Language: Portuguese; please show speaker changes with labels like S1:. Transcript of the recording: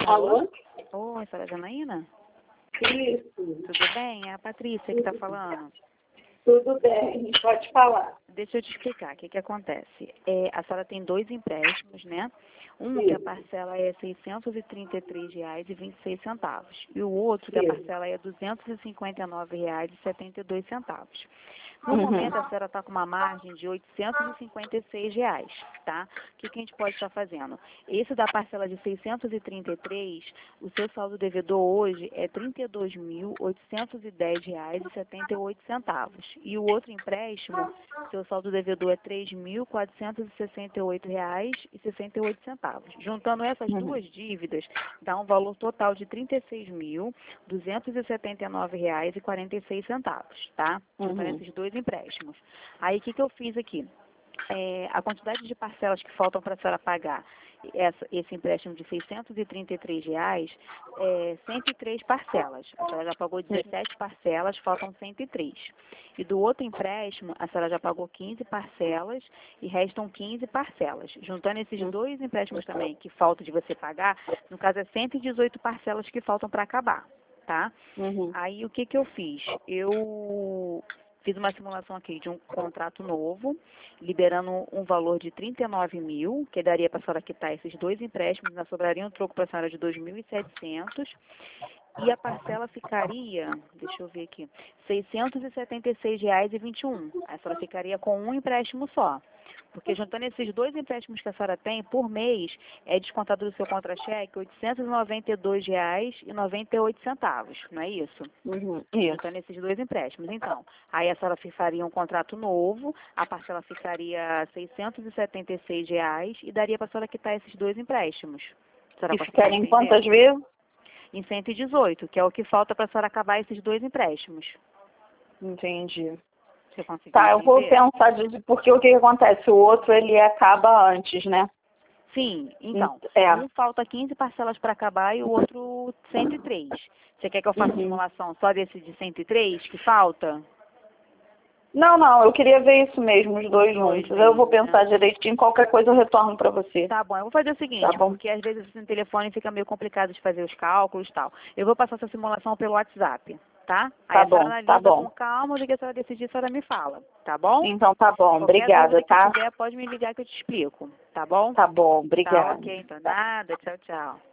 S1: Alô?
S2: Oi, senhora Janaína?
S1: Isso,
S2: Tudo bem? É a Patrícia que está falando.
S1: tudo bem, pode falar.
S2: Deixa eu te explicar o que acontece. A senhora tem dois empréstimos, né? Um que a
S1: Isso,
S2: parcela é R$ 633,26 e o outro que a
S1: isso.
S2: parcela é R$ 259,72. No
S1: Uhum.
S2: momento, a senhora está com uma margem de R$ 856, tá? O que a gente pode estar fazendo? Esse da parcela de 633, o seu saldo devedor hoje é R$ 32.810,78. E o outro empréstimo, seu saldo devedor é R$ 3.468,68. Juntando essas
S1: Uhum.
S2: duas dívidas, dá um valor total de R$ 36.279,46, tá? Juntando
S1: Uhum.
S2: esses dois empréstimos. Aí, o que eu fiz aqui? A quantidade de parcelas que faltam para a senhora pagar esse empréstimo de R$ 633, 103 parcelas. A senhora já pagou 17 parcelas, faltam 103. E do outro empréstimo, a senhora já pagou 15 parcelas e restam 15 parcelas. Juntando esses dois empréstimos também que faltam de você pagar, no caso é 118 parcelas que faltam para acabar, tá?
S1: Uhum.
S2: Aí o que eu fiz? Eu fiz uma simulação aqui de um contrato novo, liberando um valor de 39 mil, que daria para a senhora quitar esses dois empréstimos, ainda sobraria um troco para a senhora de 2.700, e a parcela ficaria, deixa eu ver aqui, R$ 676,21. A senhora ficaria com um empréstimo só. Porque juntando esses dois empréstimos que a senhora tem, por mês, é descontado do seu contra-cheque R$ 892,98, não é isso?
S1: Uhum. Isso.
S2: Juntando esses dois empréstimos. Então, aí a senhora faria um contrato novo, a parcela ficaria R$ 676 e daria para a senhora quitar esses dois empréstimos. A senhora
S1: E
S2: conseguiu
S1: ficaria em
S2: entender?
S1: quantas vezes?
S2: Em 118, que é o que falta para a senhora acabar esses dois empréstimos.
S1: Entendi.
S2: Você conseguiu
S1: Tá, eu vou
S2: entender?
S1: pensar disso, porque o que acontece? O outro, ele acaba antes, né?
S2: Sim, então,
S1: É.
S2: um falta 15 parcelas para acabar e o outro 103. Você quer que eu faça a
S1: Uhum.
S2: simulação só desse de 103 que falta?
S1: Não, eu queria ver isso mesmo, os dois
S2: Dois
S1: juntos. Eu vou
S2: mesmo, né?
S1: pensar direitinho, qualquer coisa eu retorno para você.
S2: Tá bom, eu vou fazer o
S1: Tá
S2: seguinte,
S1: bom?
S2: porque às vezes no telefone fica meio complicado de fazer os cálculos e tal. Eu vou passar essa simulação pelo WhatsApp, tá? Aí
S1: Tá
S2: a senhora
S1: bom, tá
S2: analisa
S1: bom.
S2: com calma, do que a senhora decidir, a senhora me fala, tá bom?
S1: Então tá bom,
S2: Qualquer dúvida
S1: obrigada,
S2: que
S1: tá?
S2: tiver, pode me ligar que eu te explico, tá bom?
S1: Tá bom,
S2: Tá
S1: obrigada.
S2: ok, então
S1: Tá.
S2: nada, tchau, tchau.